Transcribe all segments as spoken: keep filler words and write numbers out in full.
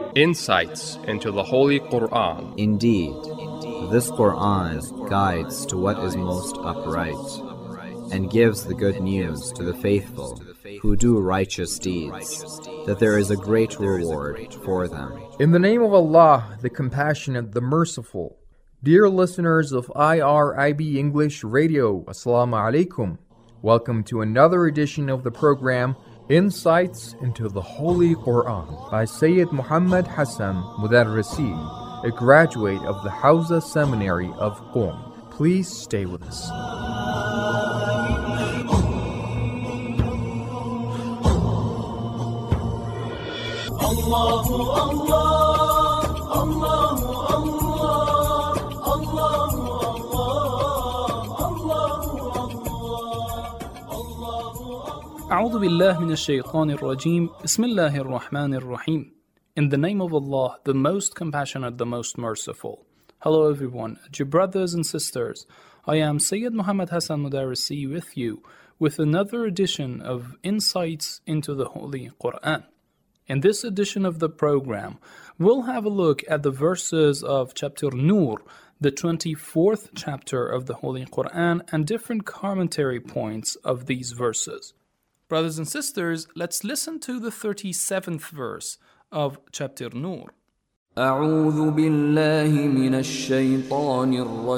Insights into the Holy Quran. Indeed, this Quran is guides to what is most upright, and gives the good news to the faithful who do righteous deeds, that there is a great reward for them. In the name of Allah, the Compassionate, the Merciful. Dear listeners of I R I B English Radio, Assalamu alaikum. Welcome to another edition of the program, Insights into the Holy Quran, by Sayyid Muhammad Hassan Mudarrisi, a graduate of the Hawza Seminary of Qom. Please stay with us. Allahu Allah, Allahu Allah, Allahu أعوذ بالله من الشيطان الرجيم بسم الله الرحمن الرحيم. In the name of Allah, the most compassionate, the most merciful. Hello everyone, dear brothers and sisters. I am Sayyid Muhammad Hassan Mudarrisi with you with another edition of Insights into the Holy Quran. In this edition of the program, we'll have a look at the verses of chapter Nur, the twenty-fourth chapter of the Holy Quran, and different commentary points of these verses. Brothers and sisters, let's listen to the thirty-seventh verse of chapter Nur. أعوذ بالله من الشيطان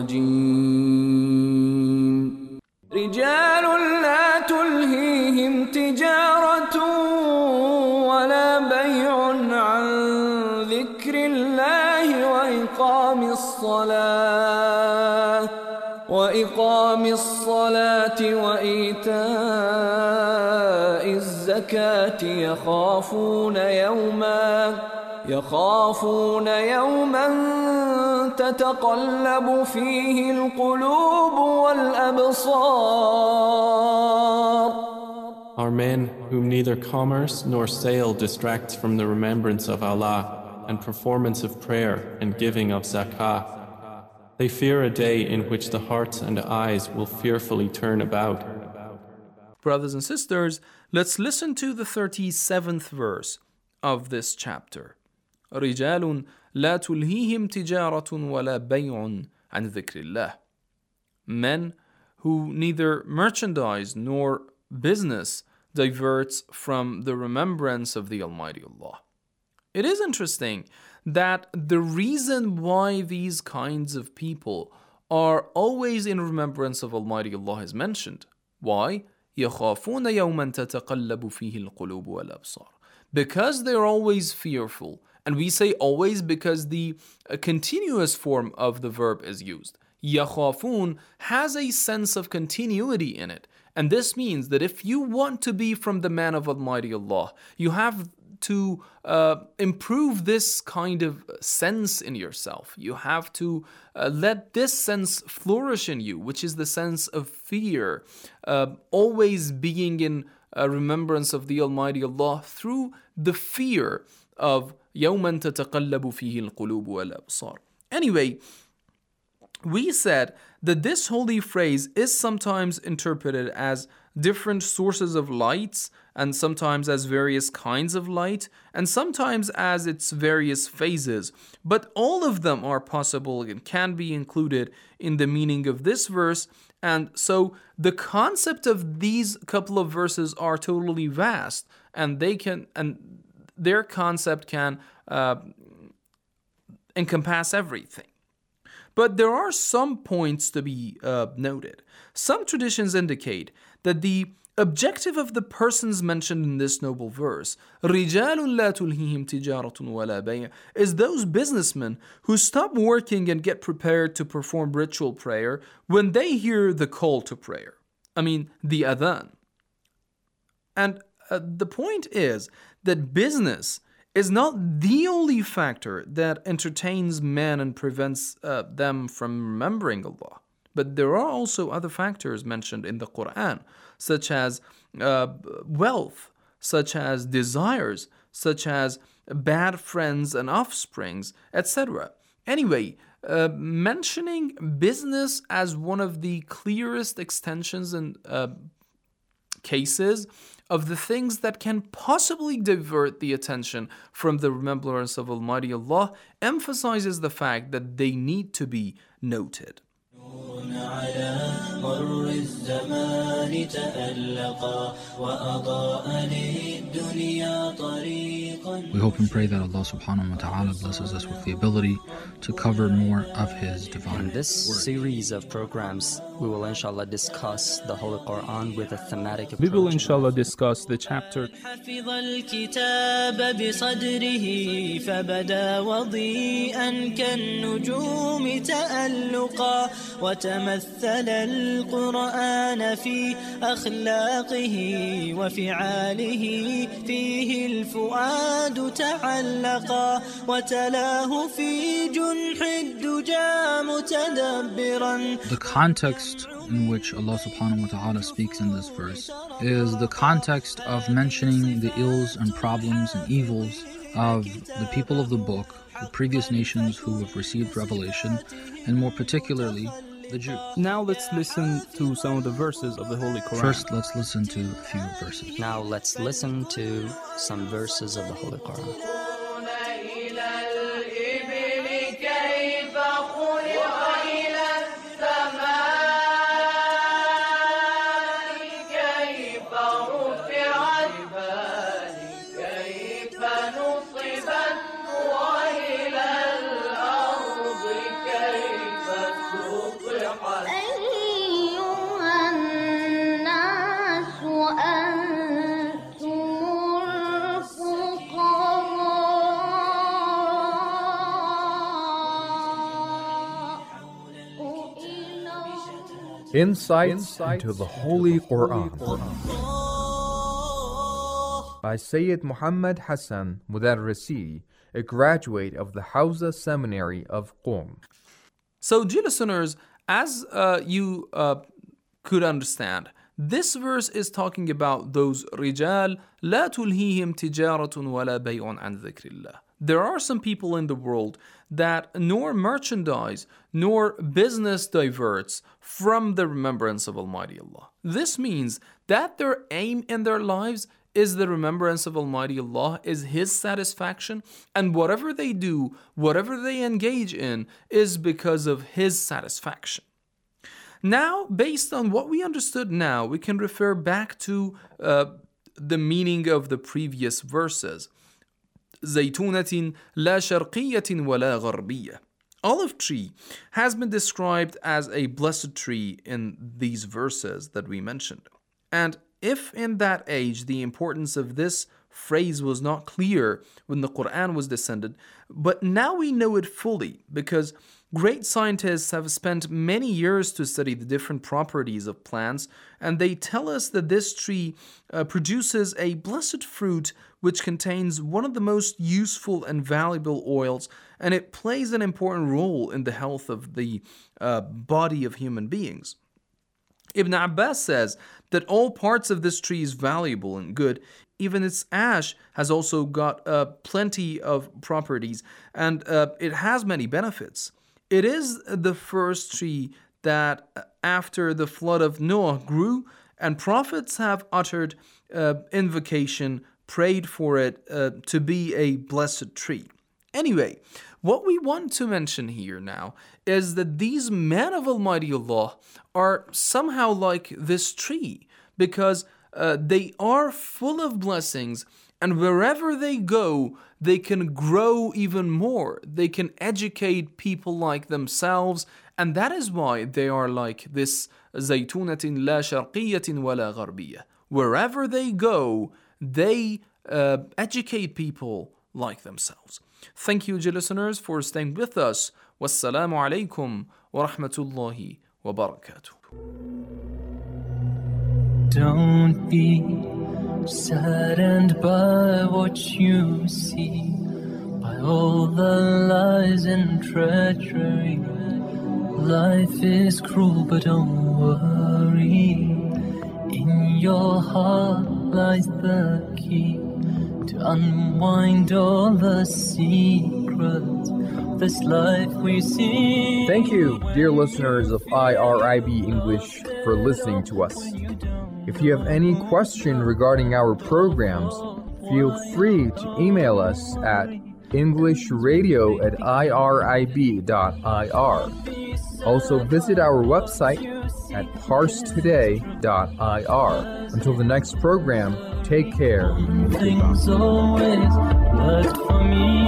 الرجيم رجال لا تلهيهم تجارة ولا بيع عن ذكر الله وإقام الصلاة وإقام الصلاة وإيتاء الزكاة يخافون يوما يخافون يوما تتقلب فيه القلوب والأبصار. Are men whom neither commerce nor sale distracts from the remembrance of Allah and performance of prayer and giving of zakah. They fear a day in which the hearts and eyes will fearfully turn about. Brothers and sisters, let's listen to the thirty-seventh verse of this chapter. رجال لا تلهيهم تجارة ولا بيع عن ذكر الله. Men who neither merchandise nor business diverts from the remembrance of the Almighty Allah. It is interesting that the reason why these kinds of people are always in remembrance of Almighty Allah is mentioned. Why? يَخَافُونَ يَوْمًا تَتَقَلَّبُ فِيهِ الْقُلُوبُ وَالْأَبْصَارُ. Because they're always fearful. And we say always because the uh, continuous form of the verb is used. يَخَافُون has a sense of continuity in it. And this means that if you want to be from the man of Almighty Allah, you have to uh, improve this kind of sense in yourself. You have to uh, let this sense flourish in you, which is the sense of fear, uh, always being in uh, remembrance of the Almighty Allah through the fear of يَوْمًا تَتَقَلَّبُ فِيهِ الْقُلُوبُ وَالْأَبْصَارُ. Anyway, we said that this holy phrase is sometimes interpreted as different sources of lights, and sometimes as various kinds of light, and sometimes as its various phases. But all of them are possible and can be included in the meaning of this verse. And so the concept of these couple of verses are totally vast, and they can and their concept can uh, encompass everything. But there are some points to be uh, noted. Some traditions indicate that the objective of the persons mentioned in this noble verse, رِجَالٌ لَا تُلْهِهِمْ تِجَارَةٌ وَلَا بَيْعٌ, is those businessmen who stop working and get prepared to perform ritual prayer when they hear the call to prayer. I mean, the adhan. And uh, the point is that business is not the only factor that entertains men and prevents uh, them from remembering Allah. But there are also other factors mentioned in the Quran, such as uh, wealth, such as desires, such as bad friends and offsprings, et cetera. Anyway, uh, mentioning business as one of the clearest extensions and uh, cases of the things that can possibly divert the attention from the remembrance of Almighty Allah, emphasizes the fact that they need to be noted. We hope and pray that Allah subhanahu wa ta'ala blesses us with the ability to cover more of His divine In this word. series of programs, we will inshallah discuss the Holy Quran with a thematic approach. We will inshallah discuss the chapter حفظ الكتاب بصدره فبدا وضيئا كالنجوم تألقا وتمثل القرآن في أخلاقه وفعاله فيه الفؤاد تعلقا وتلاه في جنح الدجى متدبرا. The context in which Allah subhanahu wa ta'ala speaks in this verse is the context of mentioning the ills and problems and evils of the people of the book, the previous nations who have received revelation, and more particularly the Jews. Now let's listen to some of the verses of the Holy Quran. First, let's listen to a few verses. Now let's listen to some verses of the Holy Quran. Insights into the Holy Quran by Sayyid Muhammad Hassan Mudarrisi, a graduate of the Hawza Seminary of Qom. So, dear listeners, as uh, you uh, could understand, this verse is talking about those رجال لا تلهيهم تجارة ولا بيع عن ذكر الله. There are some people in the world that nor merchandise nor business diverts from the remembrance of Almighty Allah. This means that their aim in their lives is the remembrance of Almighty Allah, is His satisfaction, and whatever they do, whatever they engage in, is because of His satisfaction. Now, based on what we understood now, we can refer back to uh, the meaning of the previous verses. زيتونة لا شرقية ولا غربية. Olive tree has been described as a blessed tree in these verses that we mentioned. And if in that age the importance of this phrase was not clear when the Quran was descended, but now we know it fully because great scientists have spent many years to study the different properties of plants, and they tell us that this tree uh, produces a blessed fruit which contains one of the most useful and valuable oils, and it plays an important role in the health of the uh, body of human beings. Ibn Abbas says that all parts of this tree is valuable and good. Even its ash has also got uh, plenty of properties, and uh, it has many benefits. It is the first tree that after the flood of Noah grew, and prophets have uttered uh, invocation, prayed for it uh, to be a blessed tree. Anyway, what we want to mention here now is that these men of Almighty Allah are somehow like this tree because uh, they are full of blessings, and wherever they go, they can grow even more. They can educate people like themselves, and that is why they are like this زيتونة لا شرقية ولا غربية. Wherever they go, they uh, educate people like themselves. Thank you, dear listeners, for staying with us. Wassalamu alaikum wa rahmatullahi wa barakatuh. Don't be saddened by what you see, by all the lies and treachery. Life is cruel, but don't worry. In your heart lies the key to unwind all the secrets of this life we see. Thank you, dear listeners of I R I B English, for listening to us. If you have any question regarding our programs, feel free to email us at englishradio at irib dot I R. Also visit our website at parse today dot I R. Until the next program, take care. Things always worked for me.